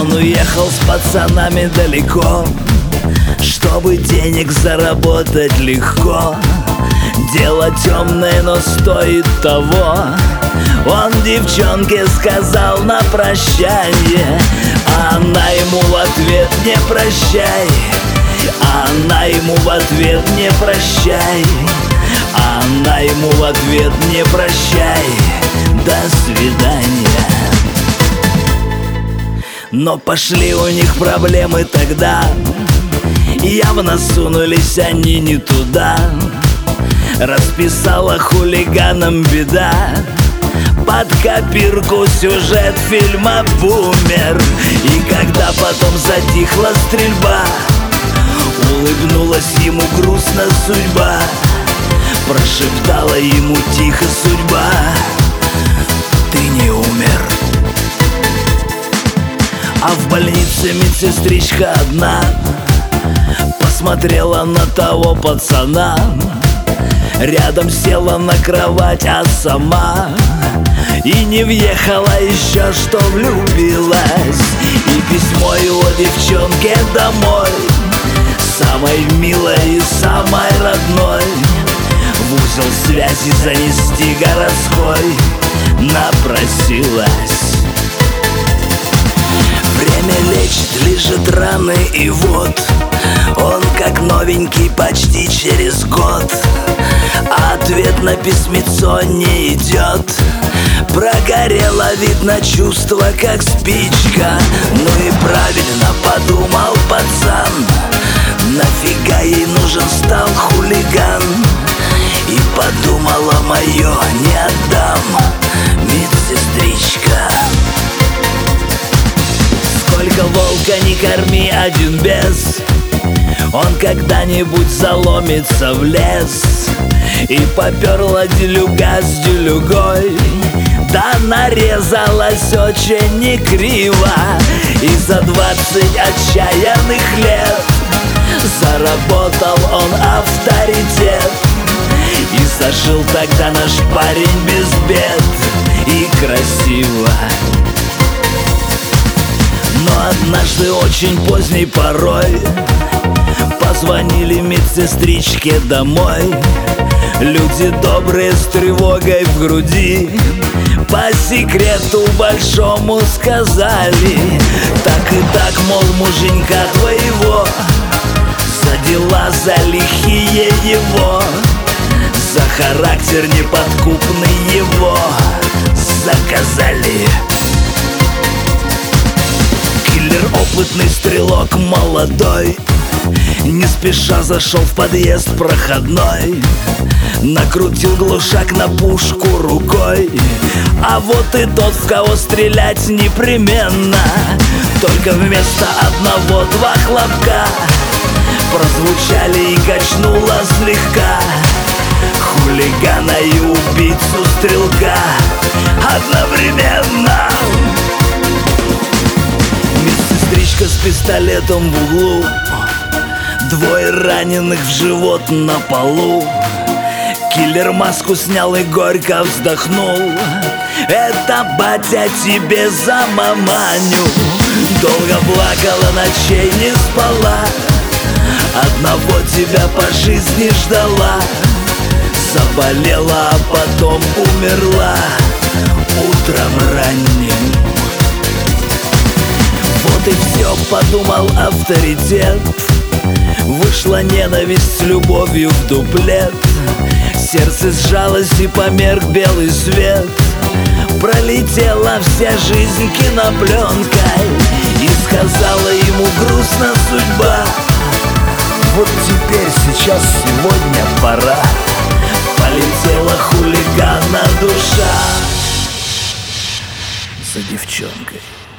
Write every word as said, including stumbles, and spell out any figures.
Он уехал с пацанами далеко, чтобы денег заработать легко. Дело темное, но стоит того. Он девчонке сказал на прощание, а она ему в ответ: не прощай. А она ему в ответ: не прощай. А она ему в ответ: не прощай. До свидания. Но пошли у них проблемы тогда, явно сунулись они не туда. Расписала хулиганам беда под копирку сюжет фильма «Бумер». И когда потом затихла стрельба, улыбнулась ему грустно судьба, прошептала ему тихо судьба: ты не умер. А в больнице медсестричка одна посмотрела на того пацана, рядом села на кровать, а сама и не въехала еще, что влюбилась. И письмо его девчонке домой, самой милой и самой родной, в узел связи занести городской напросилась. Время лечит, лижет раны, и вот он как новенький почти через год. А ответ на письмецо не идет. Прогорело, видно, чувство, как спичка. Ну и правильно подумал пацан, нафига ей нужен стал хулиган. И подумала: мое не отдам, медсестричка. Сколько волка не корми, один без, он когда-нибудь заломится в лес. И поперла делюга с делюгой, да нарезалась очень не криво. И за двадцать отчаянных лет заработал он авторитет. И зажил тогда наш парень без бед и красиво. Но однажды очень поздней порой позвонили медсестричке домой. Люди добрые с тревогой в груди по секрету большому сказали: так и так, мол, муженька твоего за дела, за лихие его, за характер неподкупный его заказали. Киллер, опытный стрелок, молодой, не спеша зашел в подъезд проходной, накрутил глушак на пушку рукой. А вот и тот, в кого стрелять непременно. Только вместо одного два хлопка прозвучали и качнуло слегка хулигана и убийцу стрелка одновременно. Медсестричка с пистолетом в углу, двое раненых в живот на полу. Киллер маску снял и горько вздохнул: это, батя, тебе за маманю. Долго плакала, ночей не спала, одного тебя по жизни ждала. Заболела, а потом умерла утром ранним. Вот и все, подумал авторитет. Вышла ненависть с любовью в дуплет. Сердце сжалось и померк белый свет. Пролетела вся жизнь кинопленкой, и сказала ему грустно судьба: вот теперь, сейчас, сегодня пора. Полетела хулигана душа за девчонкой.